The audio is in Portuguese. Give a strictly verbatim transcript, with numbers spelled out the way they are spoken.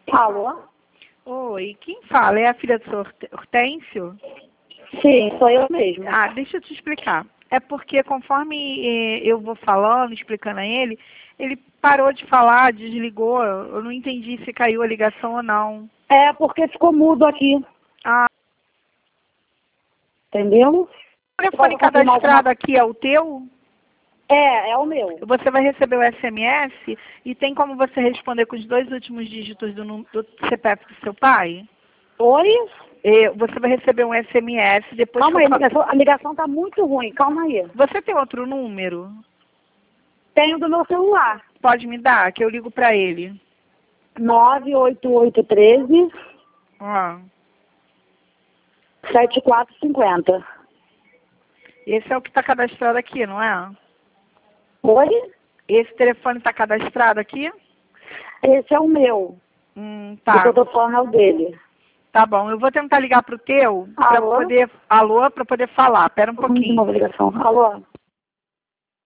Alô? Oi, quem fala? É a filha do senhor Horte- Hortêncio? Sim, sou eu mesmo. Ah, deixa eu te explicar. É porque conforme eh, eu vou falando, explicando a ele, ele parou de falar, desligou. Eu não entendi se caiu a ligação ou não. É porque ficou mudo aqui, Ah, entendeu? o telefone Pode confirmar cadastrado alguma... aqui é o teu? É, é o meu. Você vai receber o S M S e tem como você responder com os dois últimos dígitos do, num- do C P F do seu pai? Oi? Eh, Você vai receber um S M S depois que Calma eu aí, a fa- ligação, a ligação tá muito ruim, calma aí. Você tem outro número? Tenho do meu celular. Pode me dar, que eu ligo para ele. nove oito oito um três, Ó, sete quatro cinco zero. esse é o que está cadastrado aqui, não é? Oi? Esse telefone está cadastrado aqui? Esse é o meu. Hum, O que tá. eu tô falando é o dele. Tá bom. Eu vou tentar ligar pro teu para Alô? poder. Alô, para poder falar. Pera um Vamos de pouquinho. novo a ligação. Alô?